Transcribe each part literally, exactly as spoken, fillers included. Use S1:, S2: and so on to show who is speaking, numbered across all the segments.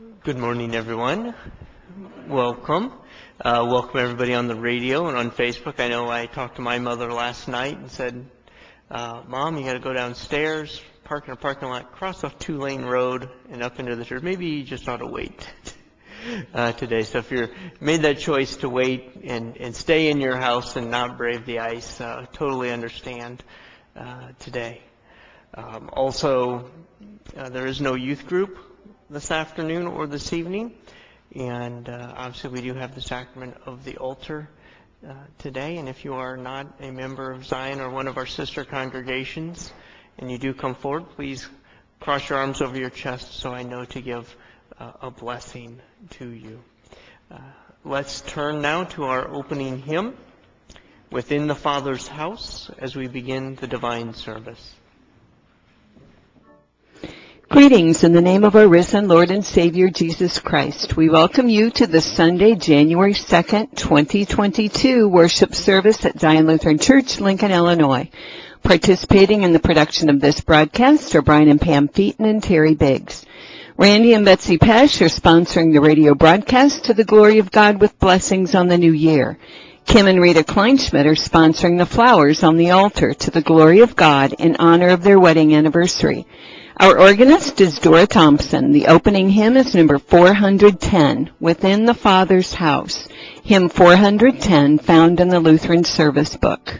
S1: Good morning, everyone. Welcome. Uh, welcome everybody on the radio and on Facebook. I know I talked to my mother last night and said, uh, Mom, you got to go downstairs, park in a parking lot, cross off two-lane road, and up into the church. Maybe you just ought to wait uh, today. So if you made that choice to wait and, and stay in your house and not brave the ice, uh, totally understand uh, today. Um, also, uh, there is no youth group this afternoon or this evening, and uh, obviously we do have the sacrament of the altar uh, today. And if you are not a member of Zion or one of our sister congregations and you do come forward, please cross your arms over your chest so I know to give uh, a blessing to you. Uh, let's turn now to our opening hymn, Within the Father's House, as we begin the divine service.
S2: Greetings in the name of our risen Lord and Savior Jesus Christ. We welcome you to the Sunday, January second, twenty twenty-two worship service at Zion Lutheran Church, Lincoln, Illinois. Participating in the production of this broadcast are Brian and Pam Featon and Terry Biggs. Randy and Betsy Pesh are sponsoring the radio broadcast to the glory of God with blessings on the new year. Kim and Rita Kleinschmidt are sponsoring the flowers on the altar to the glory of God in honor of their wedding anniversary. Our organist is Dora Thompson. The opening hymn is number four hundred ten, Within the Father's House. Hymn four hundred ten, found in the Lutheran Service Book.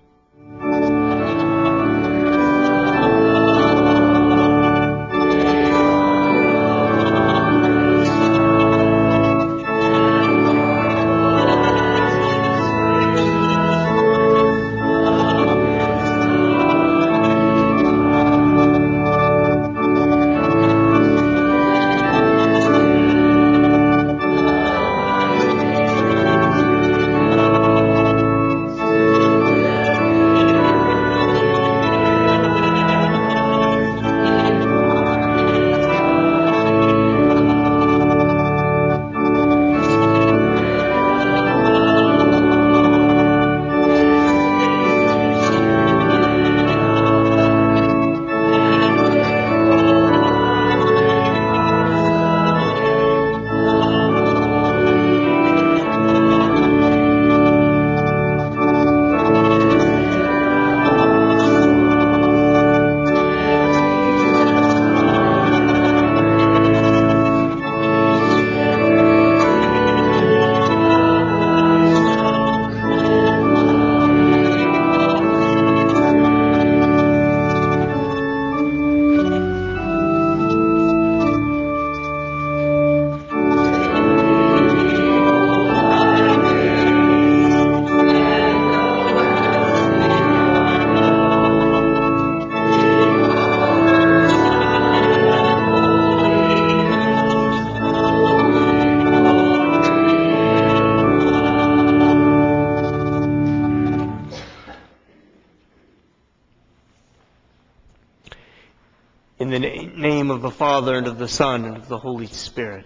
S1: In the na- name of the Father, and of the Son, and of the Holy Spirit.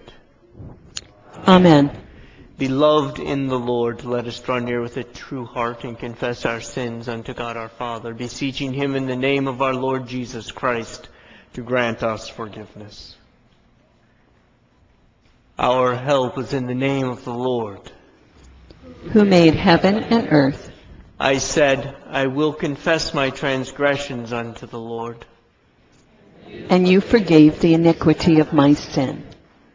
S2: Amen.
S1: Beloved in the Lord, let us draw near with a true heart and confess our sins unto God our Father, beseeching him in the name of our Lord Jesus Christ to grant us forgiveness. Our help is in the name of the Lord,
S2: who made heaven and earth.
S1: I said, I will confess my transgressions unto the Lord.
S2: And you forgave the iniquity of my sin.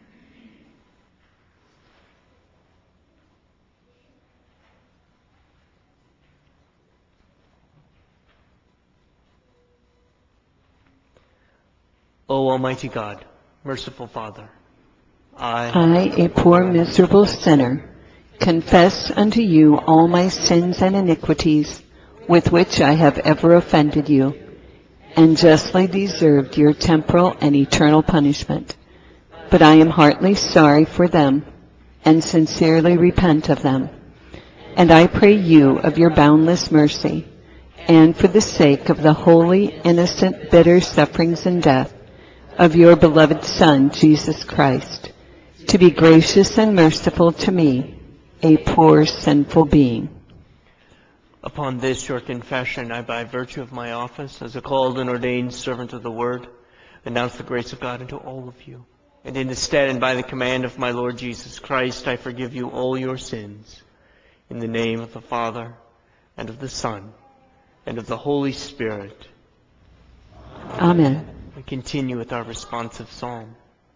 S1: O Almighty God, merciful Father, I,
S2: I, a poor miserable sinner, confess unto you all my sins and iniquities with which I have ever offended you, and justly deserved your temporal and eternal punishment. But I am heartily sorry for them, and sincerely repent of them. And I pray you of your boundless mercy, and for the sake of the holy, innocent, bitter sufferings and death of your beloved Son, Jesus Christ, to be gracious and merciful to me, a poor sinful being.
S1: Upon this your confession, I, by virtue of my office as a called and ordained servant of the Word, announce the grace of God unto all of you. And in the stead and by the command of my Lord Jesus Christ, I forgive you all your sins. In the name of the Father, and of the Son, and of the Holy Spirit.
S2: Amen.
S1: We continue with our responsive psalm.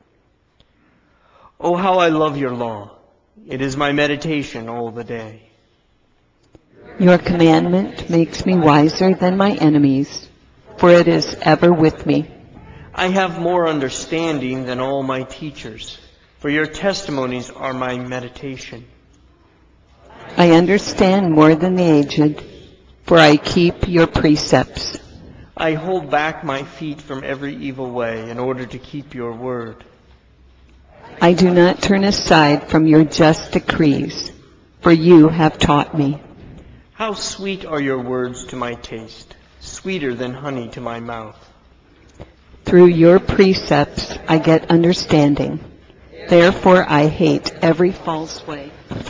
S1: Oh, how I love your law. It is my meditation all the day.
S2: Your commandment makes me wiser than my enemies, for it is ever with me.
S1: I have more understanding than all my teachers, for your testimonies are my meditation.
S2: I understand more than the aged, for I keep your precepts.
S1: I hold back my feet from every evil way in order to keep your word.
S2: I do not turn aside from your just decrees, for you have taught me.
S1: How sweet are your words to my taste, sweeter than honey to my mouth.
S2: Through your precepts I get understanding. Therefore I hate every false way.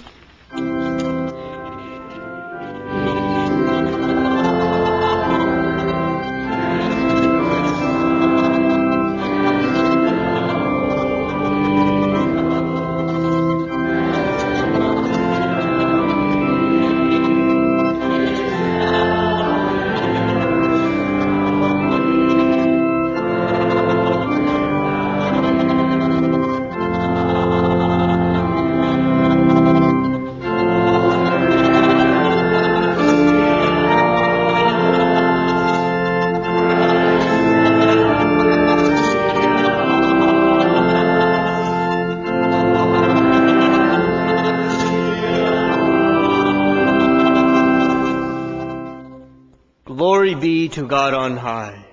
S1: Glory be to God on high.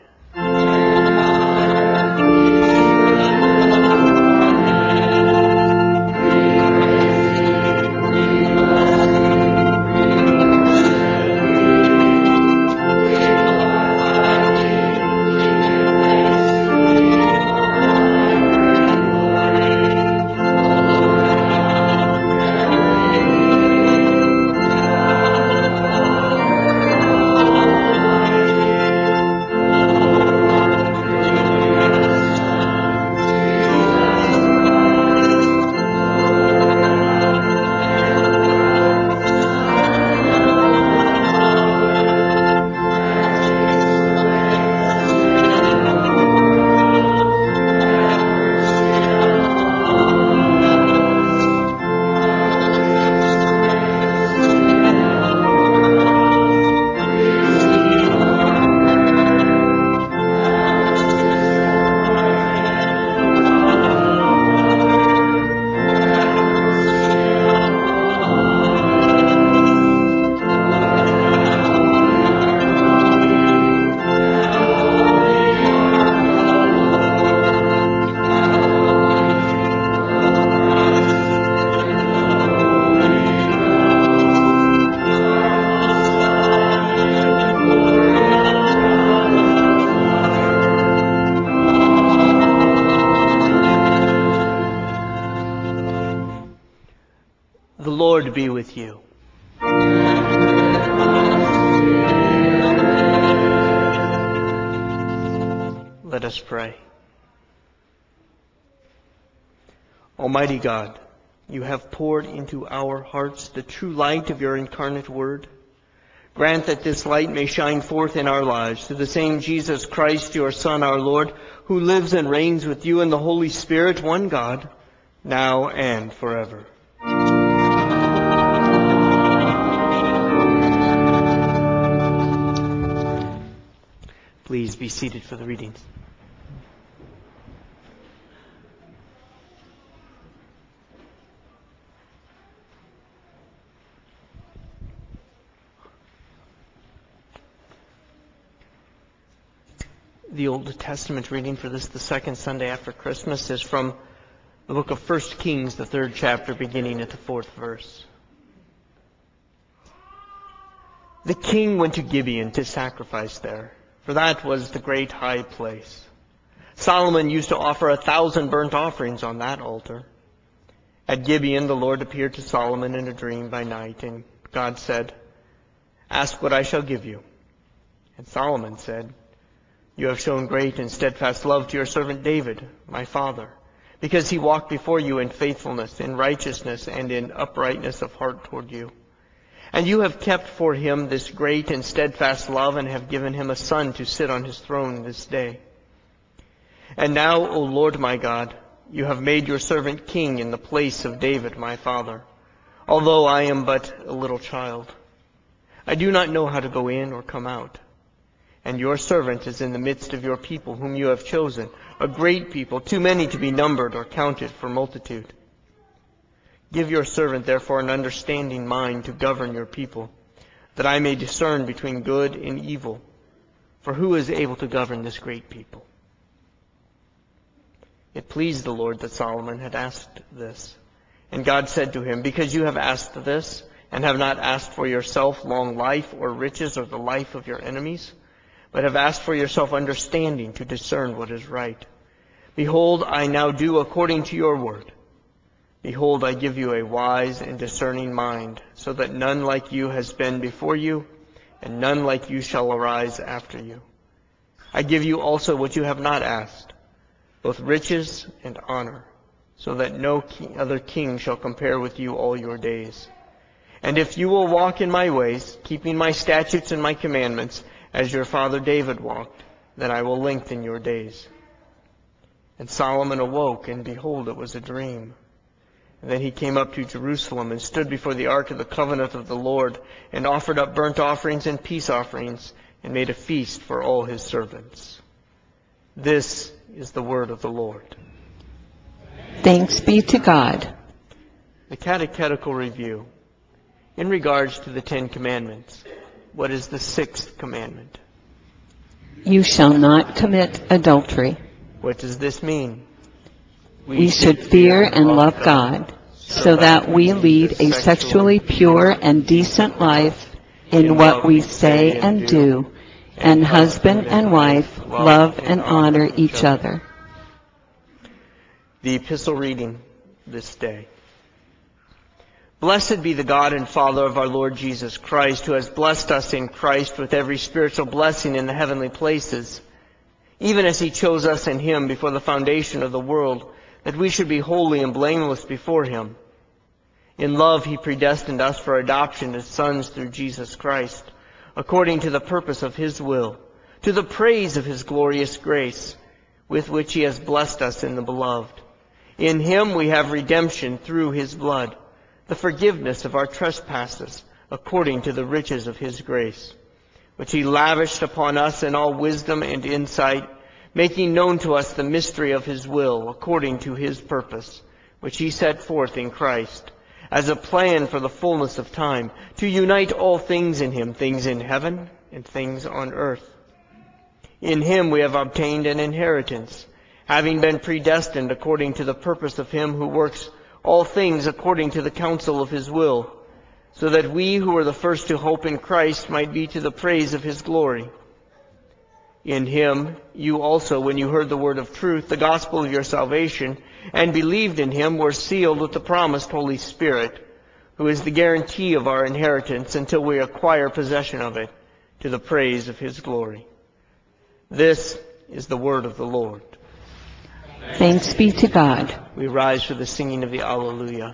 S1: The Lord be with you. Let us pray. Almighty God, you have poured into our hearts the true light of your incarnate word. Grant that this light may shine forth in our lives through the same Jesus Christ, your Son, our Lord, who lives and reigns with you in the Holy Spirit, one God, now and forever. Please be seated for the readings. The Old Testament reading for this, the second Sunday after Christmas, is from the book of First Kings, the third chapter, beginning at the fourth verse. The king went to Gibeon to sacrifice there, for that was the great high place. Solomon used to offer a thousand burnt offerings on that altar. At Gibeon, the Lord appeared to Solomon in a dream by night, and God said, "Ask what I shall give you." And Solomon said, "You have shown great and steadfast love to your servant David, my father. because he walked before you in faithfulness, in righteousness, and in uprightness of heart toward you. And you have kept for him this great and steadfast love, and have given him a son to sit on his throne this day. And now, O Lord my God, you have made your servant king in the place of David my father, although I am but a little child. I do not know how to go in or come out. And your servant is in the midst of your people whom you have chosen, a great people, too many to be numbered or counted for multitude. Give your servant therefore an understanding mind to govern your people, that I may discern between good and evil. For who is able to govern this great people? It pleased the Lord that Solomon had asked this. And God said to him, because you have asked this, and have not asked for yourself long life or riches or the life of your enemies, but have asked for yourself understanding to discern what is right. Behold, I now do according to your word. Behold, I give you a wise and discerning mind, so that none like you has been before you, and none like you shall arise after you. I give you also what you have not asked, both riches and honor, so that no other king shall compare with you all your days. And if you will walk in my ways, keeping my statutes and my commandments, as your father David walked, then I will lengthen your days. And Solomon awoke, and behold, it was a dream. And then he came up to Jerusalem, and stood before the ark of the covenant of the Lord, and offered up burnt offerings and peace offerings, and made a feast for all his servants. This is the word of the Lord.
S2: Thanks be to God.
S1: The catechetical review. In regards to the Ten Commandments, what is the sixth commandment?
S2: You shall not commit adultery.
S1: What does this mean?
S2: We, we should fear and love God, so that we lead a sexually pure and decent life in what we say and do, and husband and wife love and honor each other.
S1: The epistle reading this day. Blessed be the God and Father of our Lord Jesus Christ, who has blessed us in Christ with every spiritual blessing in the heavenly places, even as he chose us in him before the foundation of the world, that we should be holy and blameless before him. In love he predestined us for adoption as sons through Jesus Christ, according to the purpose of his will, to the praise of his glorious grace, with which he has blessed us in the beloved. In him we have redemption through his blood, the forgiveness of our trespasses, according to the riches of his grace, which he lavished upon us in all wisdom and insight, making known to us the mystery of his will, according to his purpose, which he set forth in Christ, as a plan for the fullness of time, to unite all things in him, things in heaven and things on earth. In him we have obtained an inheritance, having been predestined according to the purpose of him who works all things according to the counsel of his will, so that we who were the first to hope in Christ might be to the praise of his glory. In him you also, when you heard the word of truth, the gospel of your salvation, and believed in him, were sealed with the promised Holy Spirit, who is the guarantee of our inheritance until we acquire possession of it, to the praise of his glory. This is the word of the Lord.
S2: Thanks be to God.
S1: We rise for the singing of the Alleluia.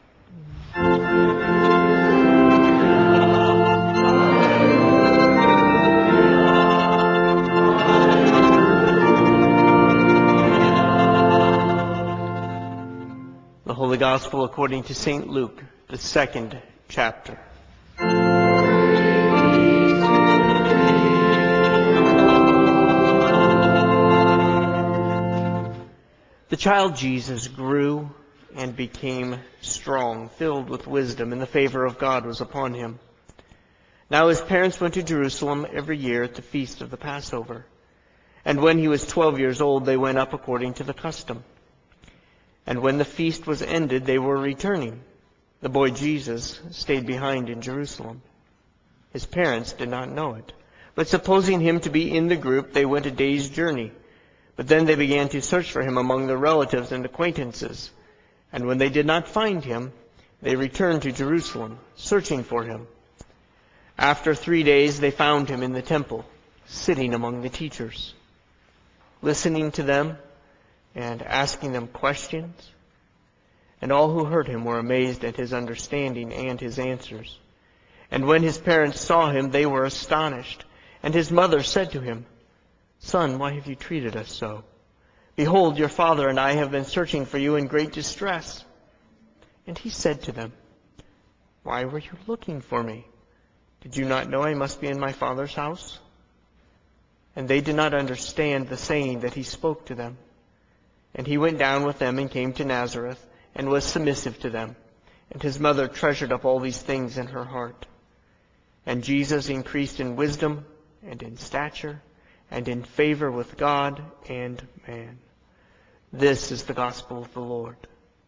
S1: The Holy Gospel according to Saint Luke, the second chapter. The child Jesus grew and became strong, filled with wisdom, and the favor of God was upon him. Now his parents went to Jerusalem every year at the feast of the Passover. And when he was twelve years old, they went up according to the custom. And when the feast was ended, they were returning. The boy Jesus stayed behind in Jerusalem. His parents did not know it, but supposing him to be in the group, they went a day's journey. But then they began to search for him among their relatives and acquaintances. And when they did not find him, they returned to Jerusalem, searching for him. After three days they found him in the temple, sitting among the teachers, listening to them and asking them questions. And all who heard him were amazed at his understanding and his answers. And when his parents saw him, they were astonished. And his mother said to him, "Son, why have you treated us so? Behold, your father and I have been searching for you in great distress." And he said to them, "Why were you looking for me? Did you not know I must be in my Father's house?" And they did not understand the saying that he spoke to them. And he went down with them and came to Nazareth, and was submissive to them. And his mother treasured up all these things in her heart. And Jesus increased in wisdom and in stature and in favor with God and man. This is the gospel of the Lord.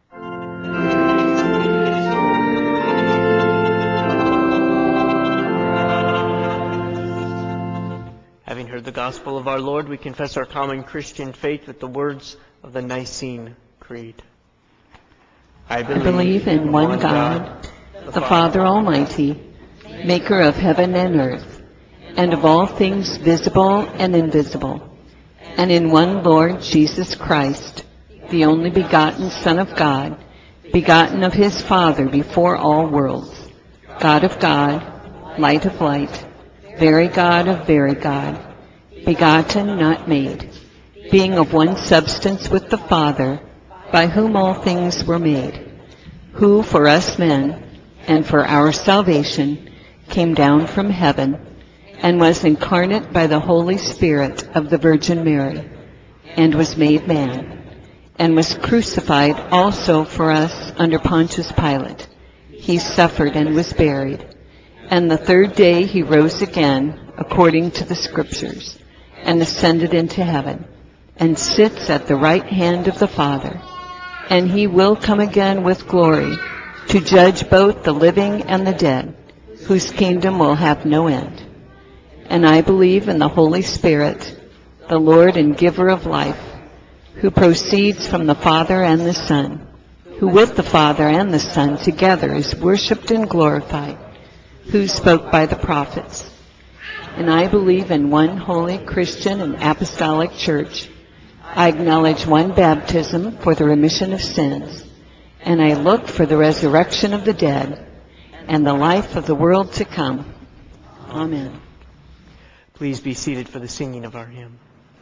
S1: Having heard the gospel of our Lord, we confess our common Christian faith with the words of the Nicene Creed. I believe,
S2: I believe in one God, the Father Almighty, maker of heaven and earth, and of all things visible and invisible, and in one Lord Jesus Christ, the only begotten Son of God, begotten of his Father before all worlds, God of God, light of light, very God of very God, begotten, not made, being of one substance with the Father, by whom all things were made, who for us men and for our salvation came down from heaven and was incarnate by the Holy Spirit of the Virgin Mary, and was made man, and was crucified also for us under Pontius Pilate. He suffered and was buried, and the third day he rose again according to the Scriptures, and ascended into heaven, and sits at the right hand of the Father. And he will come again with glory to judge both the living and the dead, whose kingdom will have no end. And I believe in the Holy Spirit, the Lord and giver of life, who proceeds from the Father and the Son, who with the Father and the Son together is worshipped and glorified, who spoke by the prophets. And I believe in one holy Christian and apostolic church. I acknowledge one baptism for the remission of sins, and I look for the resurrection of the dead and the life of the world to come. Amen.
S1: Please be seated for the singing of our hymn.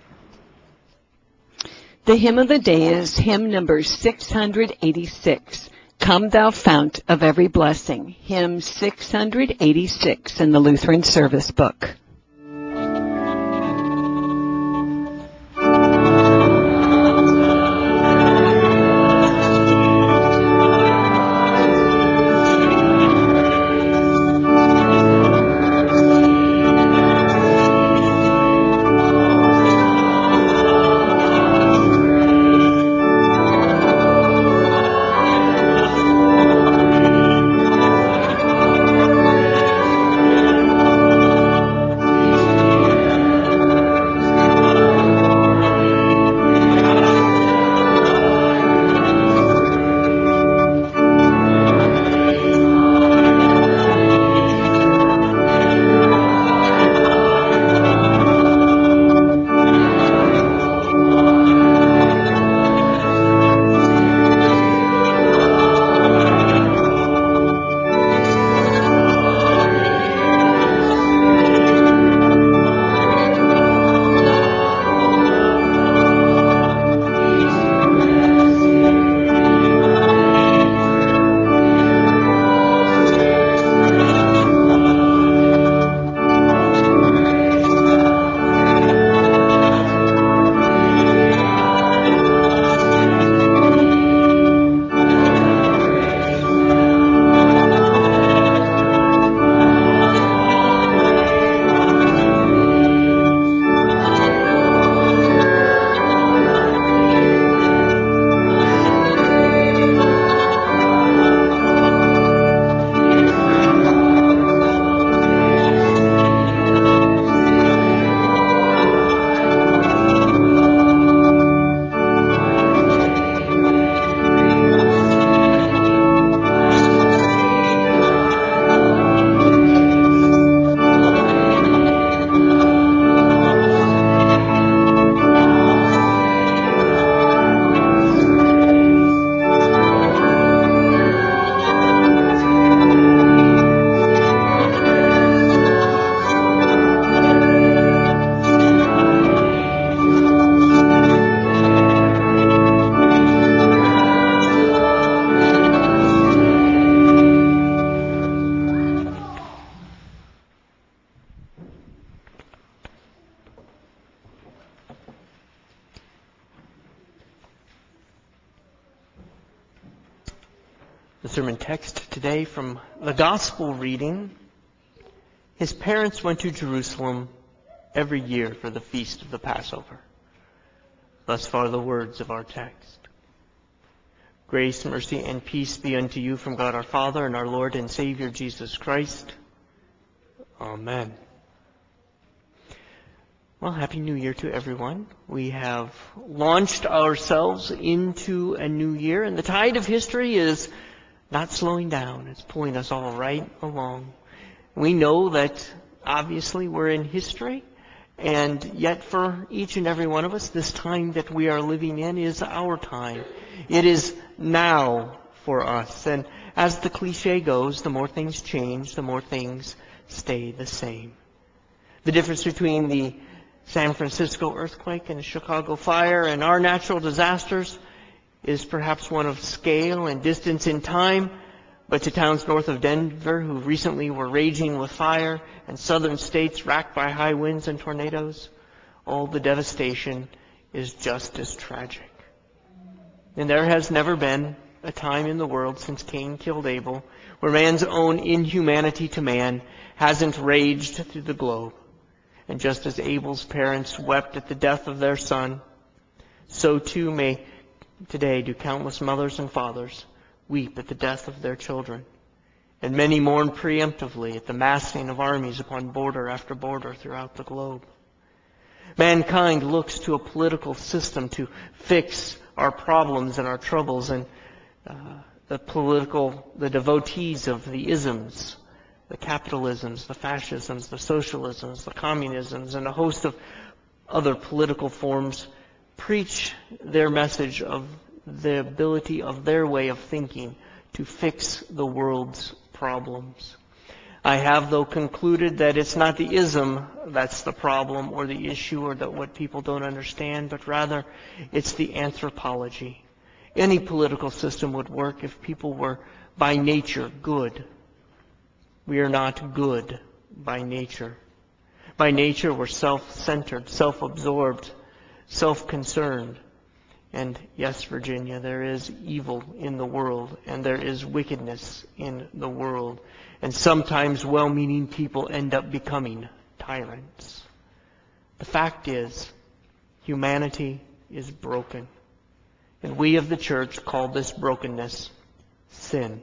S2: The hymn of the day is hymn number six hundred eighty-six, Come Thou Fount of Every Blessing, hymn six hundred eighty-six in the Lutheran Service Book.
S1: The sermon text today from the Gospel reading. His parents went to Jerusalem every year for the feast of the Passover. Thus far the words of our text. Grace, mercy, and peace be unto you from God our Father and our Lord and Savior Jesus Christ. Amen. Well, Happy New Year to everyone. We have launched ourselves into a new year, and the tide of history is not slowing down. It's pulling us all right along. We know that obviously we're in history, and yet for each and every one of us, this time that we are living in is our time. It is now for us. And as the cliche goes, the more things change, the more things stay the same. The difference between the San Francisco earthquake and the Chicago fire and our natural disasters is perhaps one of scale and distance in time, but to towns north of Denver who recently were raging with fire and southern states racked by high winds and tornadoes, all the devastation is just as tragic. And there has never been a time in the world since Cain killed Abel where man's own inhumanity to man hasn't raged through the globe. And just as Abel's parents wept at the death of their son, so too may today do countless mothers and fathers weep at the death of their children. And many mourn preemptively at the massing of armies upon border after border throughout the globe. Mankind looks to a political system to fix our problems and our troubles, and uh, the political, the devotees of the isms, the capitalisms, the fascisms, the socialisms, the communisms, and a host of other political forms preach their message of the ability of their way of thinking to fix the world's problems. I have, though, concluded that it's not the ism that's the problem or the issue or that what people don't understand, but rather it's the anthropology. Any political system would work if people were by nature good. We are not good by nature. By nature, we're self-centered, self-absorbed, self-concerned. And yes, Virginia, there is evil in the world, and there is wickedness in the world. And sometimes well-meaning people end up becoming tyrants. The fact is, humanity is broken. And we of the church call this brokenness sin.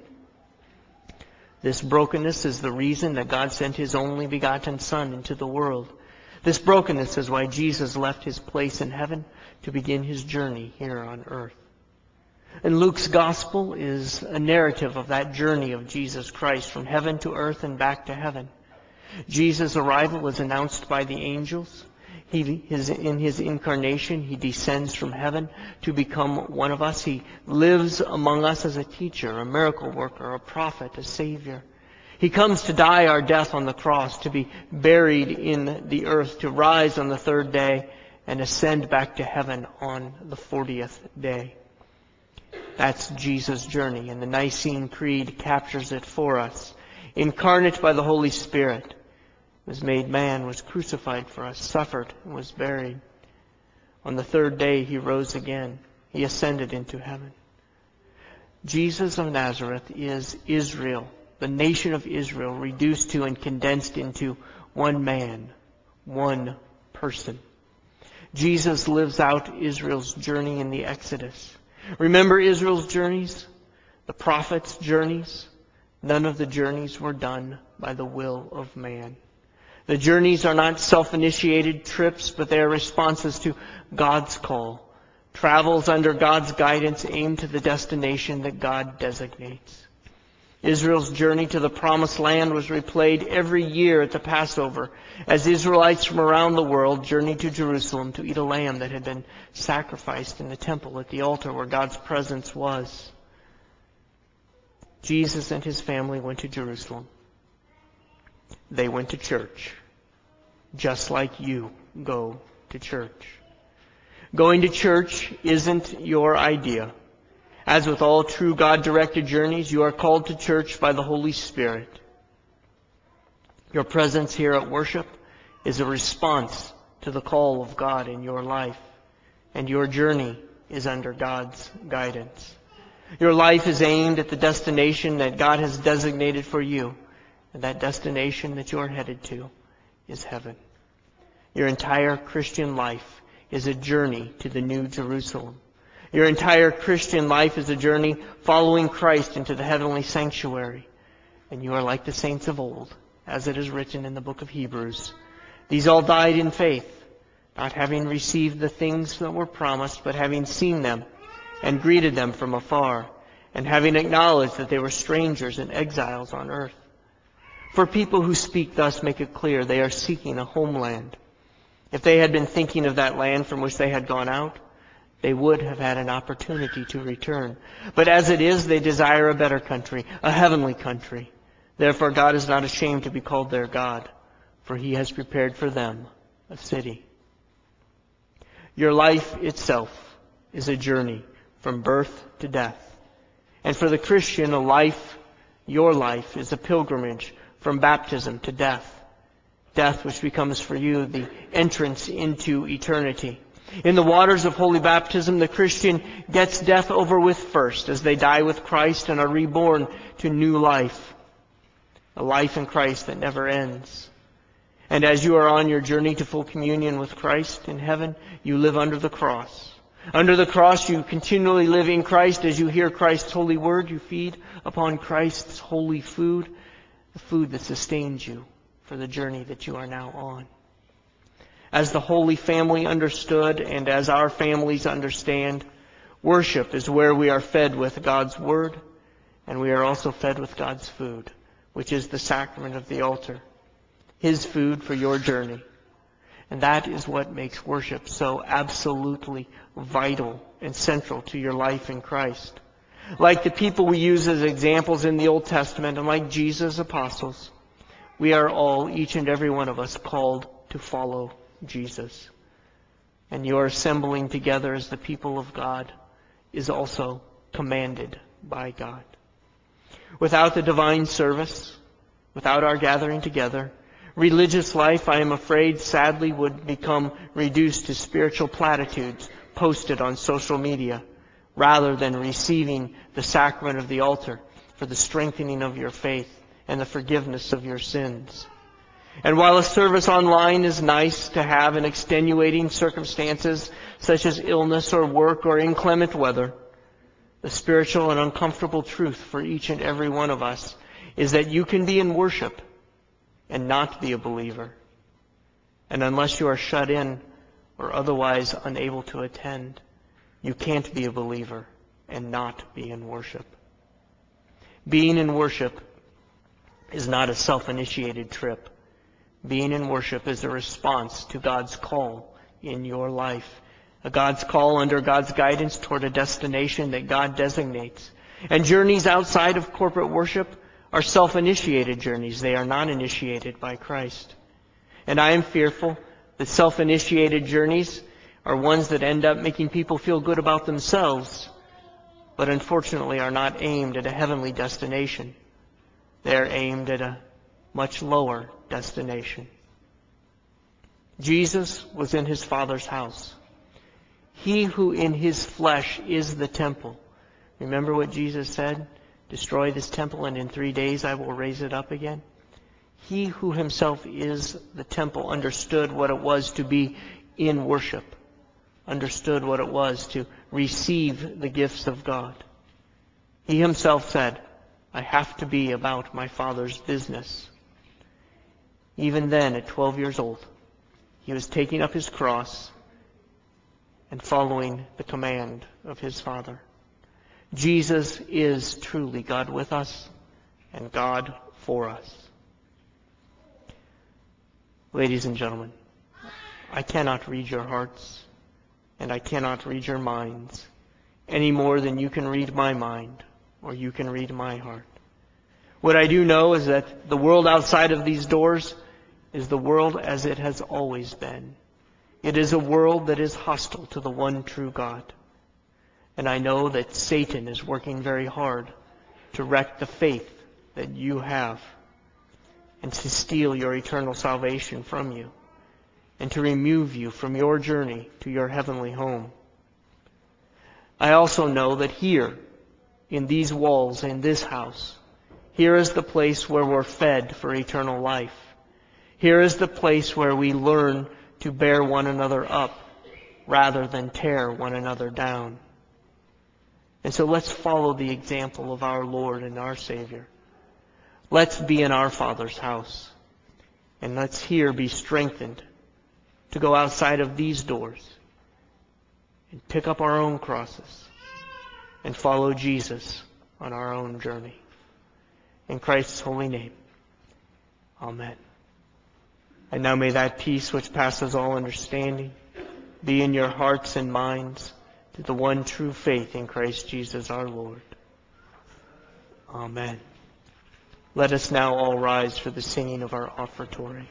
S1: This brokenness is the reason that God sent His only begotten Son into the world. This brokenness is why Jesus left His place in heaven to begin His journey here on earth. And Luke's Gospel is a narrative of that journey of Jesus Christ from heaven to earth and back to heaven. Jesus' arrival is announced by the angels. He, his, in His incarnation, He descends from heaven to become one of us. He lives among us as a teacher, a miracle worker, a prophet, a savior. He comes to die our death on the cross, to be buried in the earth, to rise on the third day, and ascend back to heaven on the fortieth day. That's Jesus' journey, and the Nicene Creed captures it for us. Incarnate by the Holy Spirit, was made man, was crucified for us, suffered, and was buried. On the third day He rose again. He ascended into heaven. Jesus of Nazareth is Israel, the nation of Israel, reduced to and condensed into one man, one person. Jesus lives out Israel's journey in the Exodus. Remember Israel's journeys? The prophets' journeys? None of the journeys were done by the will of man. The journeys are not self-initiated trips, but they are responses to God's call. Travels under God's guidance aimed to the destination that God designates. Israel's journey to the Promised Land was replayed every year at the Passover as Israelites from around the world journeyed to Jerusalem to eat a lamb that had been sacrificed in the temple at the altar where God's presence was. Jesus and His family went to Jerusalem. They went to church, just like you go to church. Going to church isn't your idea. As with all true God-directed journeys, you are called to church by the Holy Spirit. Your presence here at worship is a response to the call of God in your life, and your journey is under God's guidance. Your life is aimed at the destination that God has designated for you. And that destination that you're headed to is heaven. Your entire Christian life is a journey to the New Jerusalem. Your entire Christian life is a journey following Christ into the heavenly sanctuary. And you are like the saints of old, as it is written in the book of Hebrews. These all died in faith, not having received the things that were promised, but having seen them and greeted them from afar, and having acknowledged that they were strangers and exiles on earth. For people who speak thus make it clear they are seeking a homeland. If they had been thinking of that land from which they had gone out, they would have had an opportunity to return. But as it is, they desire a better country, a heavenly country. Therefore God is not ashamed to be called their God, for He has prepared for them a city. Your life itself is a journey from birth to death. And for the Christian, a life, your life, is a pilgrimage from baptism to death. Death which becomes for you the entrance into eternity. In the waters of holy baptism, the Christian gets death over with first as they die with Christ and are reborn to new life. A life in Christ that never ends. And as you are on your journey to full communion with Christ in heaven, you live under the cross. Under the cross, you continually live in Christ. As you hear Christ's holy word, you feed upon Christ's holy food, the food that sustains you for the journey that you are now on. As the Holy Family understood, and as our families understand, worship is where we are fed with God's word, and we are also fed with God's food, which is the sacrament of the altar, His food for your journey. And that is what makes worship so absolutely vital and central to your life in Christ. Like the people we use as examples in the Old Testament, and like Jesus' apostles, we are all, each and every one of us, called to follow Jesus. And your assembling together as the people of God is also commanded by God. Without the divine service, without our gathering together, religious life, I am afraid, sadly would become reduced to spiritual platitudes posted on social media, rather than receiving the sacrament of the altar for the strengthening of your faith and the forgiveness of your sins. And while a service online is nice to have in extenuating circumstances such as illness or work or inclement weather, the spiritual and uncomfortable truth for each and every one of us is that you can be in worship and not be a believer. And unless you are shut in or otherwise unable to attend, you can't be a believer and not be in worship. Being in worship is not a self-initiated trip. Being in worship is a response to God's call in your life. A God's call under God's guidance toward a destination that God designates. And journeys outside of corporate worship are self-initiated journeys. They are not initiated by Christ. And I am fearful that self-initiated journeys are ones that end up making people feel good about themselves, but unfortunately are not aimed at a heavenly destination. They are aimed at a much lower destination. Jesus was in His Father's house. He who in His flesh is the temple. Remember what Jesus said? Destroy this temple and in three days I will raise it up again. He who Himself is the temple understood what it was to be in worship, understood what it was to receive the gifts of God. He Himself said, I have to be about my Father's business. Even then, at twelve years old, He was taking up His cross and following the command of His Father. Jesus is truly God with us and God for us. Ladies and gentlemen, I cannot read your hearts and I cannot read your minds any more than you can read my mind or you can read my heart. What I do know is that the world outside of these doors is the world as it has always been. It is a world that is hostile to the one true God. And I know that Satan is working very hard to wreck the faith that you have and to steal your eternal salvation from you and to remove you from your journey to your heavenly home. I also know that here in these walls, in this house. Here is the place where we're fed for eternal life. Here is the place where we learn to bear one another up rather than tear one another down. And so let's follow the example of our Lord and our Savior. Let's be in our Father's house. And let's here be strengthened to go outside of these doors and pick up our own crosses and follow Jesus on our own journey. In Christ's holy name, amen. And now may that peace which passes all understanding be in your hearts and minds to the one true faith in Christ Jesus our Lord. Amen. Let us now all rise for the singing of our offertory.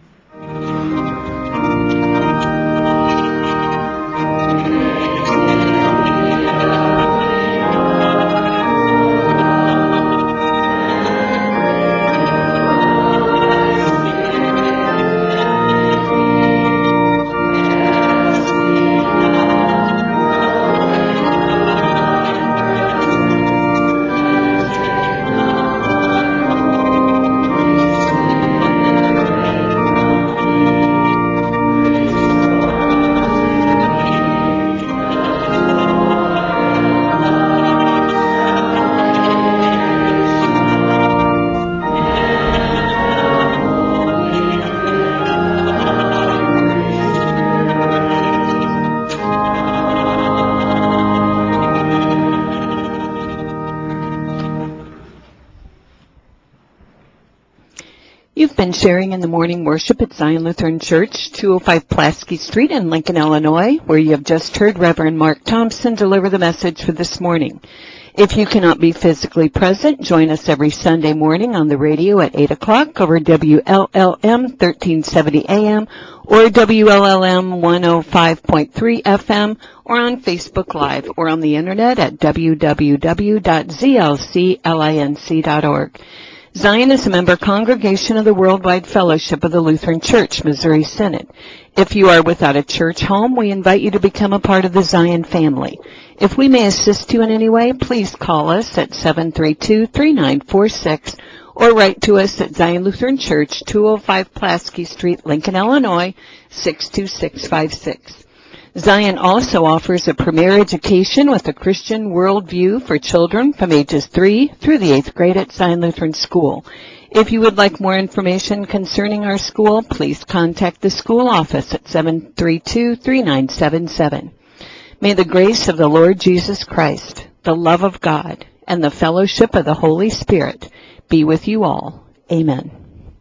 S2: You've been sharing in the morning worship at Zion Lutheran Church, two oh five Pulaski Street in Lincoln, Illinois, where you have just heard Reverend Mark Thompson deliver the message for this morning. If you cannot be physically present, join us every Sunday morning on the radio at eight o'clock over W L L M thirteen seventy A M or W L L M one oh five point three F M or on Facebook Live or on the internet at w w w dot z l c linc dot org. Zion is a member congregation of the Worldwide Fellowship of the Lutheran Church, Missouri Synod. If you are without a church home, we invite you to become a part of the Zion family. If we may assist you in any way, please call us at seven three two, three nine four six or write to us at Zion Lutheran Church, two oh five Pulaski Street, Lincoln, Illinois, six two six five six. Zion also offers a premier education with a Christian worldview for children from ages three through the eighth grade at Zion Lutheran School. If you would like more information concerning our school, please contact the school office at seven three two, three nine seven seven. May the grace of the Lord Jesus Christ, the love of God, and the fellowship of the Holy Spirit be with you all. Amen.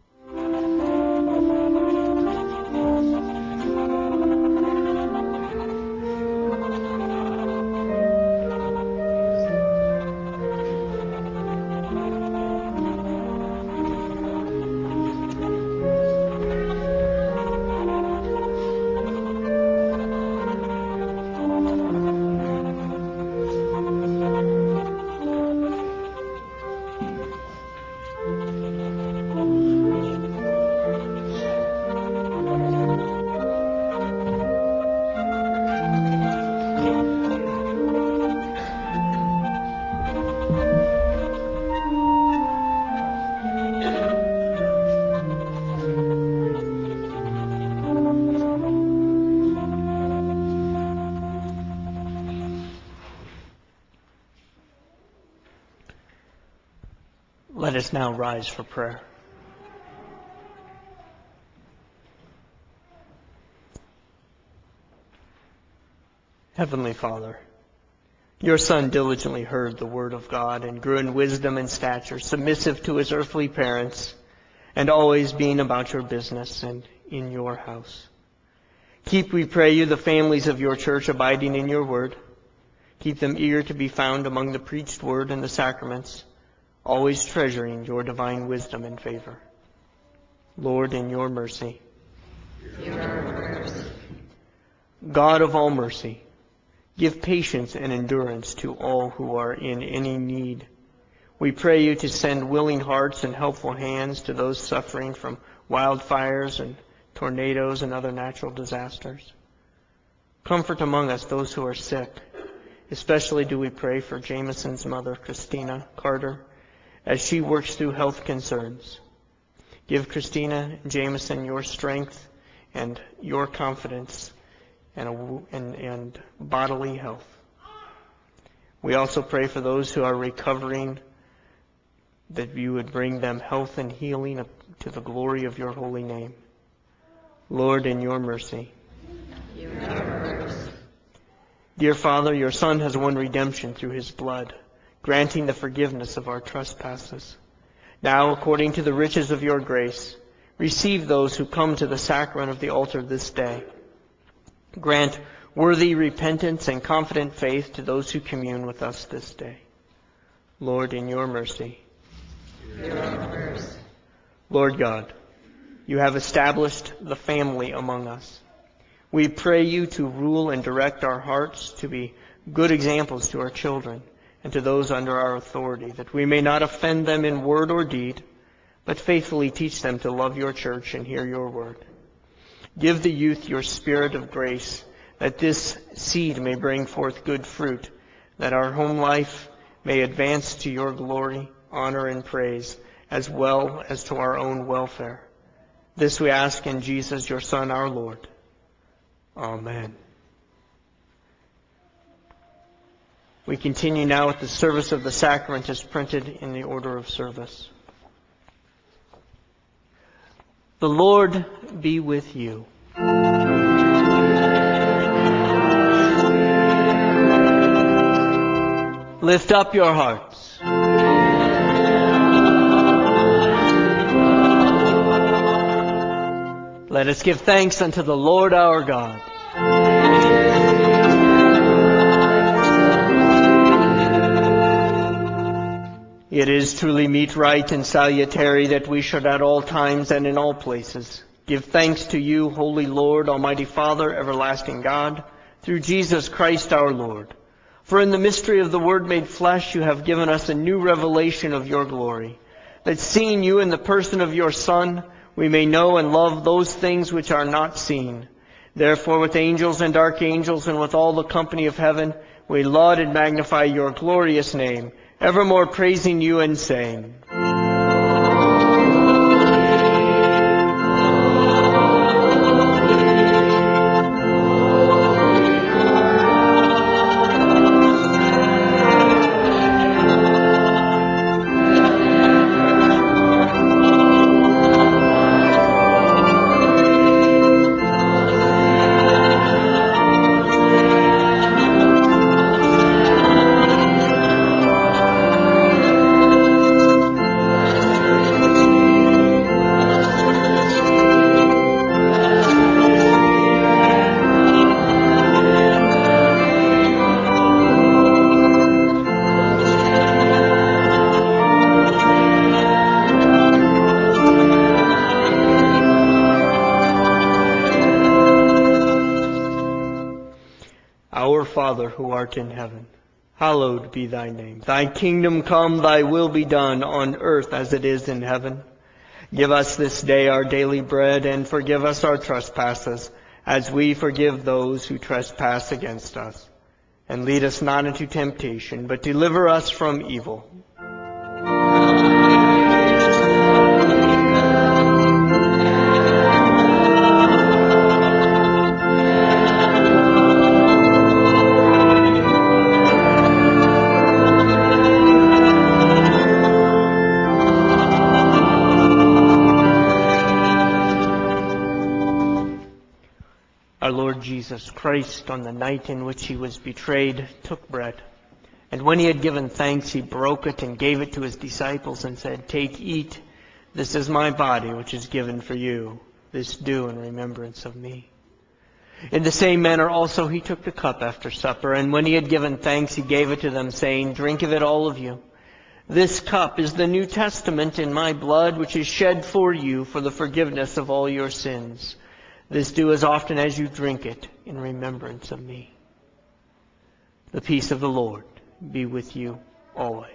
S2: Let us now rise for prayer. Heavenly Father, your Son diligently heard the word of God and grew in wisdom and stature, submissive to his earthly parents, and always being about your business and in your house. Keep, we pray you, the families of your church abiding in your word. Keep them eager to be found among the preached word and the sacraments, always treasuring your divine wisdom and favor. Lord, in your mercy. Your mercy. God of all mercy, give patience and endurance to all who are in any need. We pray you to send willing hearts and helpful hands to those suffering from wildfires and tornadoes and other natural disasters. Comfort among us those who are sick,
S1: Especially do we pray for Jameson's mother, Christina Carter, as she works through health concerns. Give Christina and Jameson your strength and your confidence and, a, and, and bodily health. We also pray for those who are recovering, that you would bring them health and healing to the glory of your holy name. Lord, in your mercy. Dear Father, your Son has won redemption through his blood, granting the forgiveness of our trespasses. Now, according to the riches of your grace, receive those who come to the sacrament of the altar this day. Grant worthy repentance and confident faith to those who commune with us this day. Lord, in your mercy. Lord God, you have established the family among us. We pray you to rule and direct our hearts to be good examples to our children and to those under our authority, that we may not offend them in word or deed, but faithfully teach them to love your church and hear your word. Give the youth your spirit of grace, that this seed may bring forth good fruit, that our home life may advance to your glory, honor, and praise, as well as to our own welfare. This we ask in Jesus, your Son, our Lord. Amen. We continue now with the service of the sacrament as printed in the order of service. The Lord be with you. Lift up your hearts. Let us give thanks unto the Lord our God. It is truly meet, right, and salutary that we should at all times and in all places give thanks to you, Holy Lord, Almighty Father, everlasting God, through Jesus Christ our Lord. For in the mystery of the Word made flesh, you have given us a new revelation of your glory, that seeing you in the person of your Son, we may know and love those things which are not seen. Therefore, with angels and archangels and with all the company of heaven, we laud and magnify your glorious name, evermore praising you and saying, Our Father, who art in heaven, hallowed be thy name. Thy kingdom come, thy will be done on earth as it is in heaven. Give us this day our daily bread, and forgive us our trespasses, as we forgive those who trespass against us. And lead us not into temptation, but deliver us from evil. Our Lord Jesus Christ, on the night in which he was betrayed, took bread. And when he had given thanks, he broke it and gave it to his disciples and said, "Take, eat. This is my body, which is given for you. This do in remembrance of me." In the same manner also he took the cup after supper, and when he had given thanks, he gave it to them, saying, "Drink of it, all of you. This cup is the New Testament in my blood, which is shed for you for the forgiveness of all your sins. This do as often as you drink it in remembrance of me." The peace of the Lord be with you always.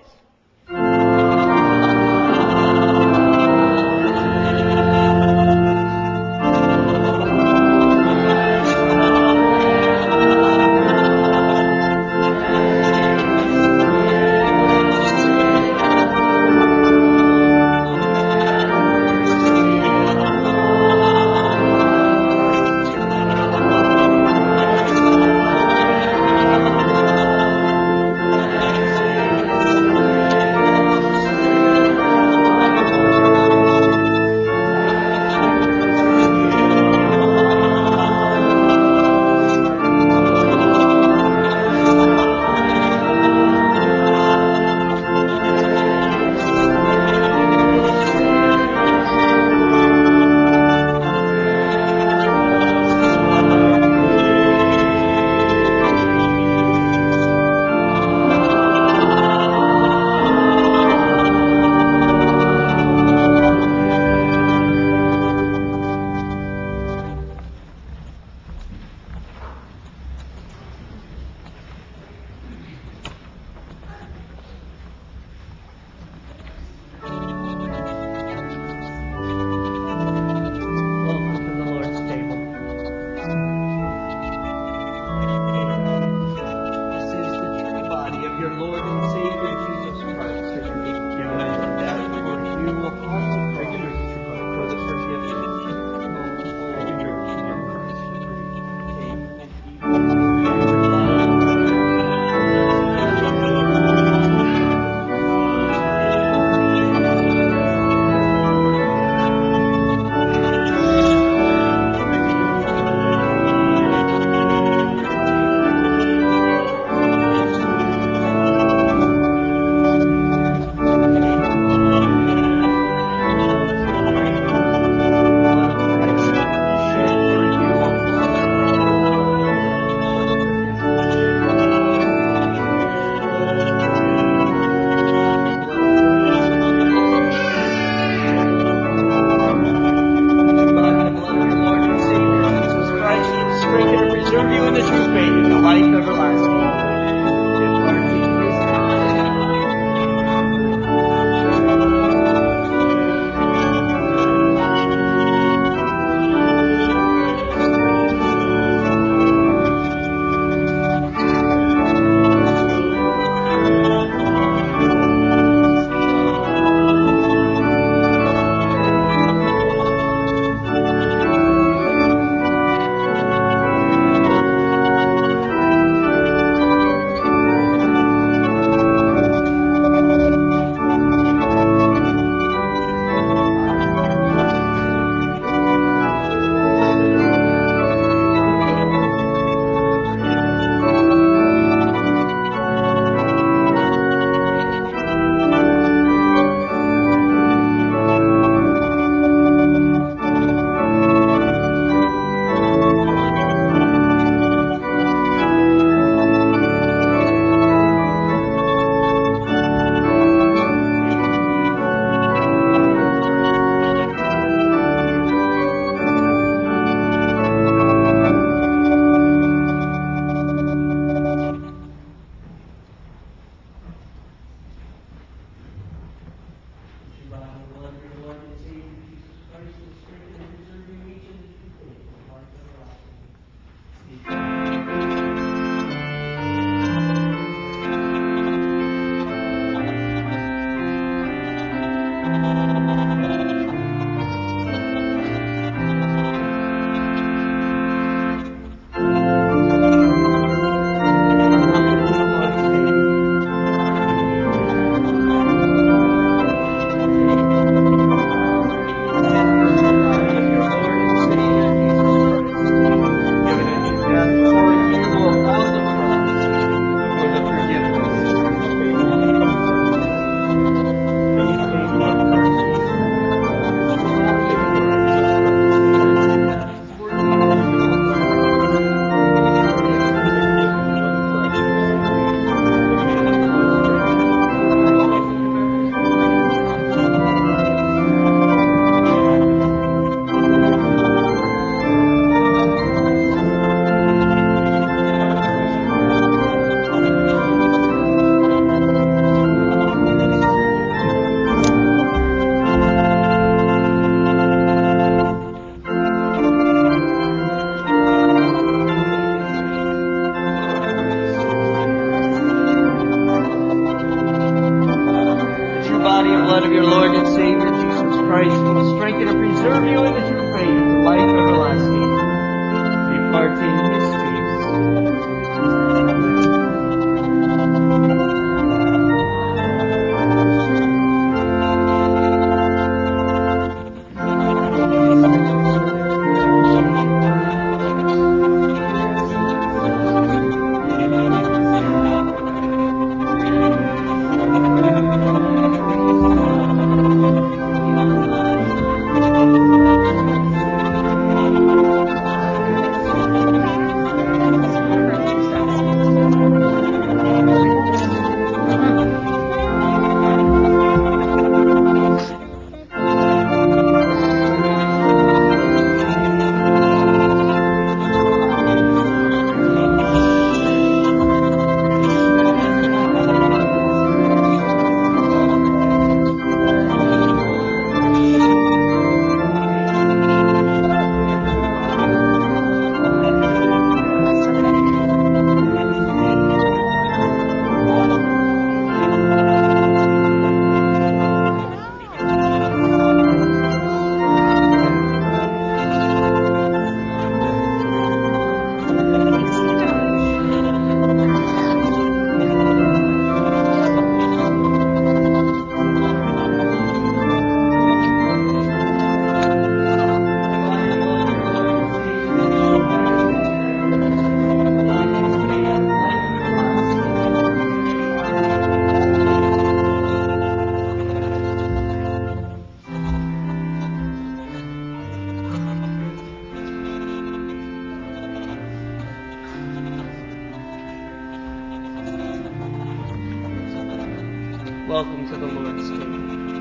S1: Welcome to the Lord's table.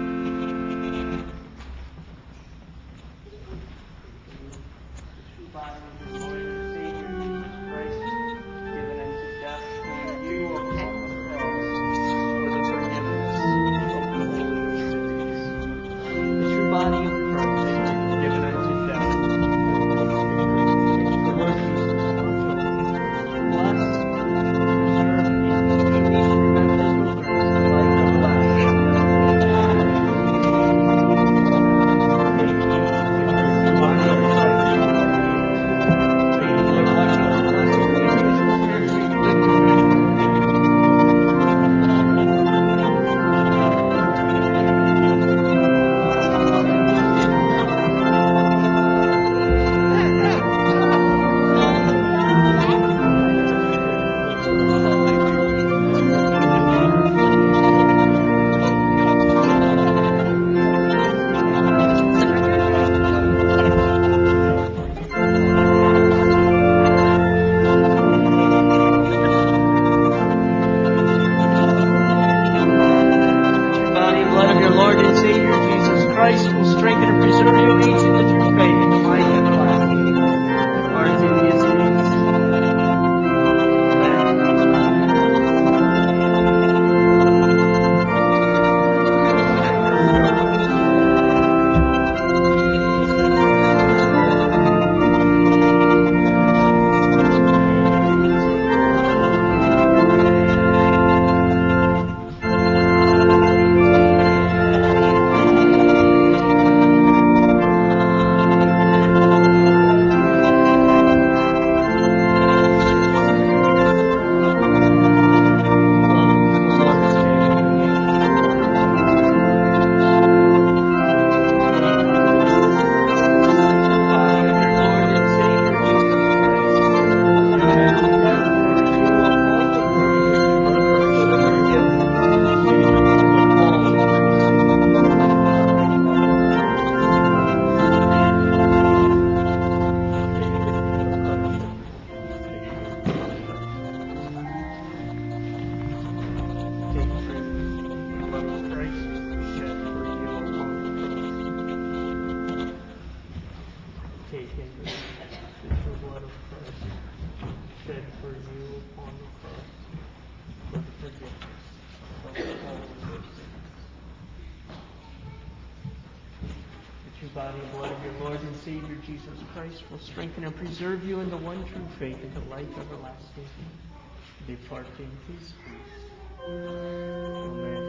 S3: Body and blood of your Lord and Savior Jesus Christ will strengthen and preserve you in the one true faith and the life everlasting. Depart in peace. Amen.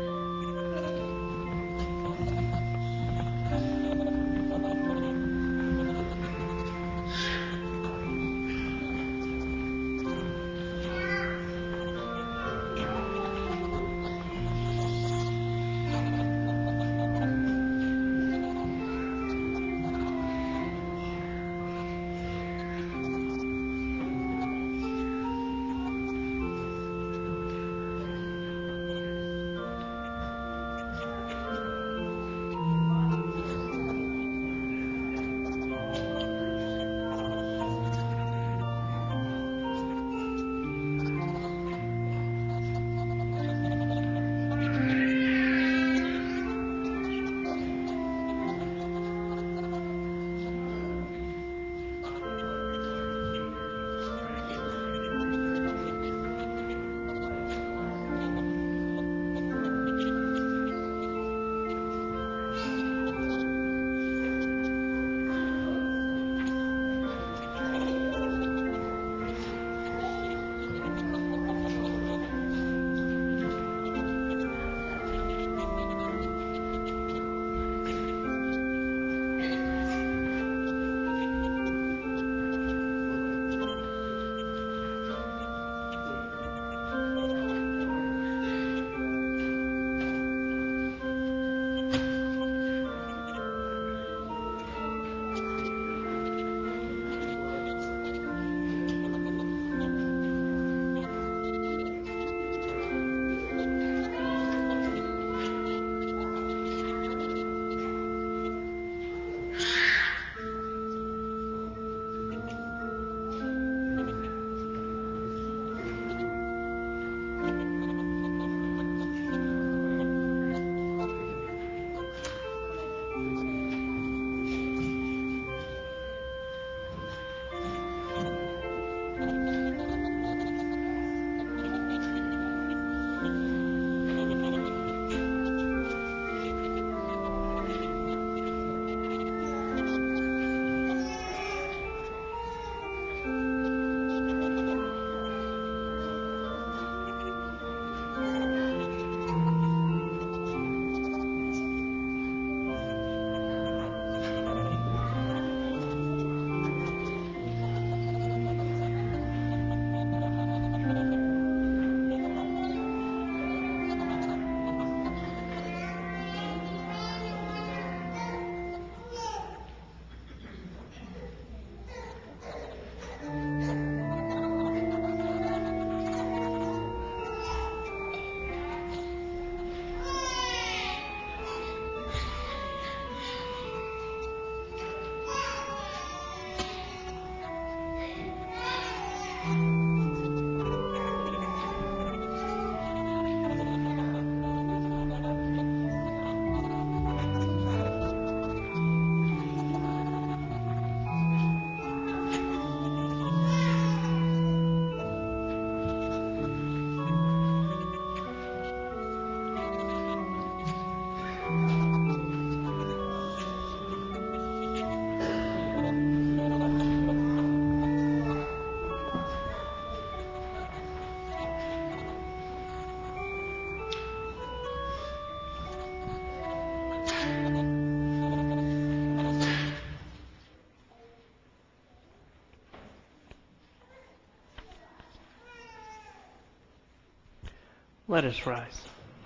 S3: Let us rise.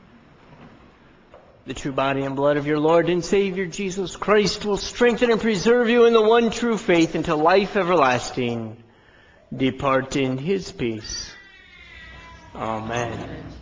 S3: The true body and blood of your Lord and Savior Jesus Christ will strengthen and preserve you in the one true faith until life everlasting. Depart in his peace. Amen.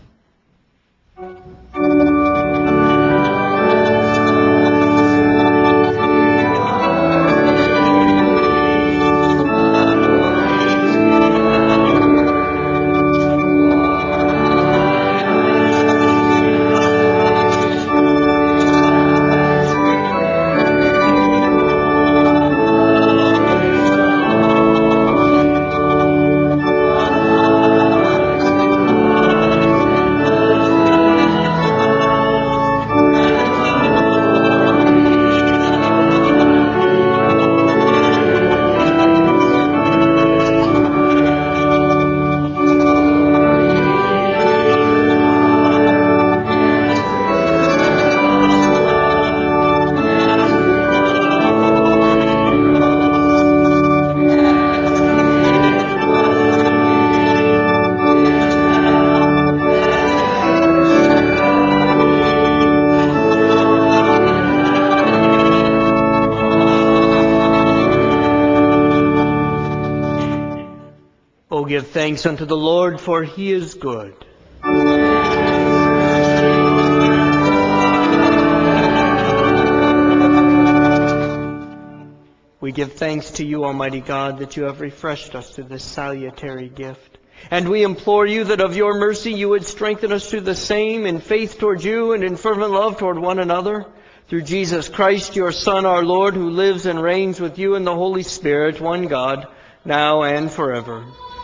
S3: O give thanks unto the Lord, for he is good. We give thanks to you, Almighty God, that you have refreshed us to this salutary gift. And we implore you that of your mercy you would strengthen us to the same in faith toward you and in fervent love toward one another. Through Jesus Christ, your Son, our Lord, who lives and reigns with you in the Holy Spirit, one God, now and forever.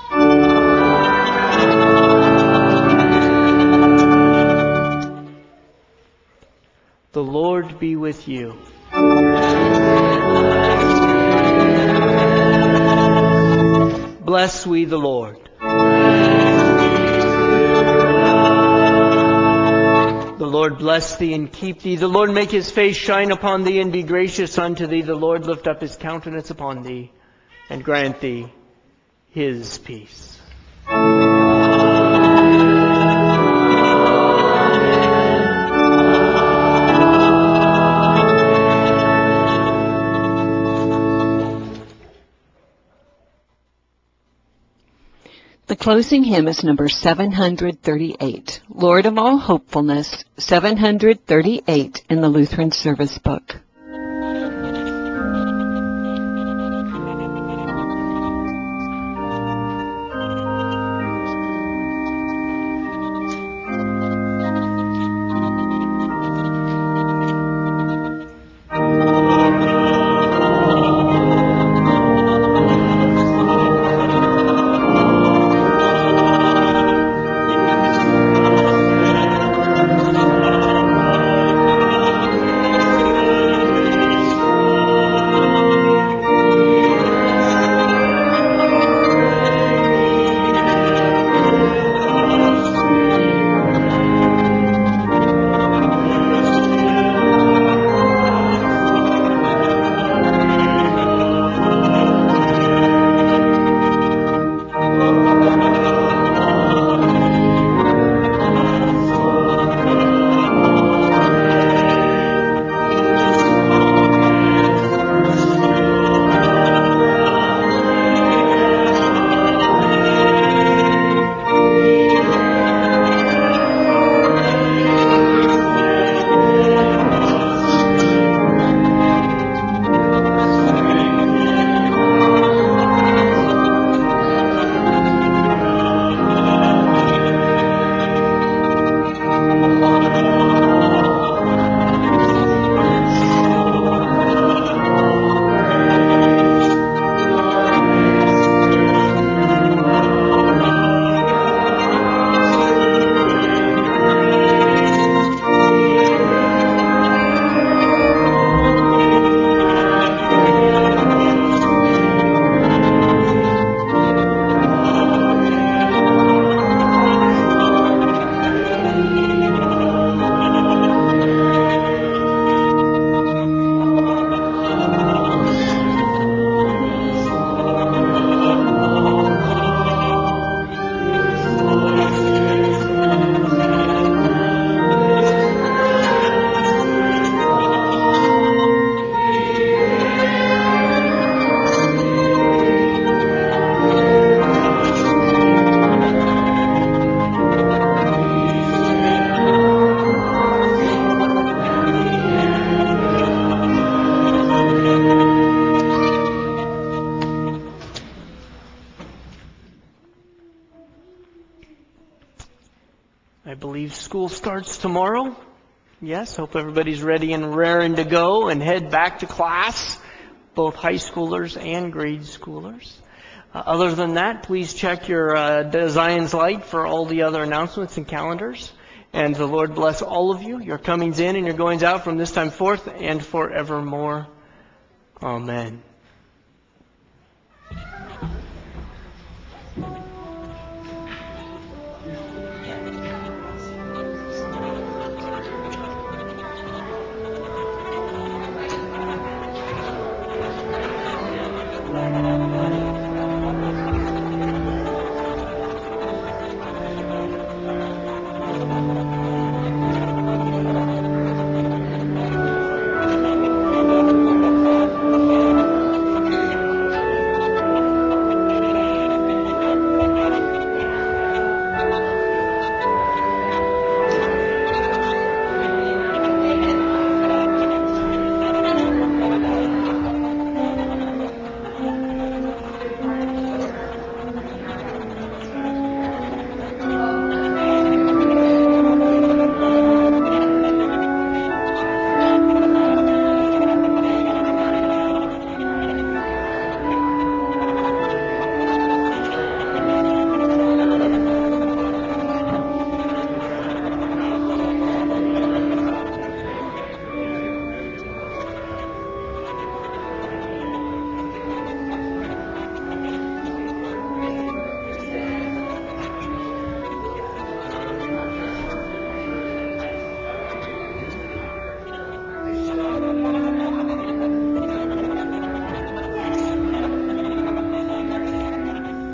S3: The Lord be with you. Bless we the Lord. The Lord bless thee and keep thee. The Lord make his face shine upon thee and be gracious unto thee. The Lord lift up his countenance upon thee and grant thee his peace.
S2: The closing hymn is number seven hundred thirty-eight, Lord of All Hopefulness, seven hundred thirty-eight in the Lutheran Service Book.
S3: I believe school starts tomorrow. Yes, hope everybody's ready and raring to go and head back to class, both high schoolers and grade schoolers. Uh, other than that, please check your uh, Zion's Light for all the other announcements and calendars. And the Lord bless all of you, your comings in and your goings out from this time forth and forevermore. Amen.